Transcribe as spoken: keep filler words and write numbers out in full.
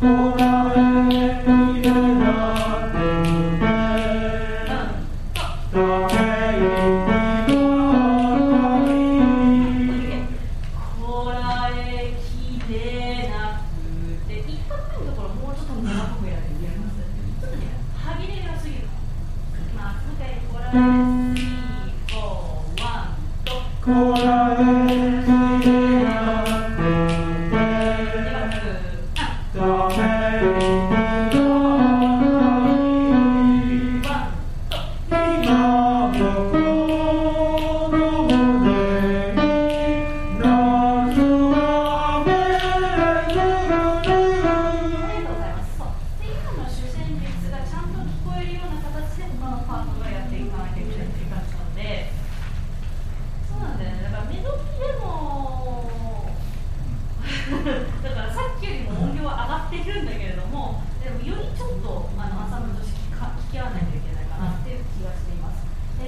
るんだけれども、でもよりちょっとあのアンサンブルとして聞き合わないといけない。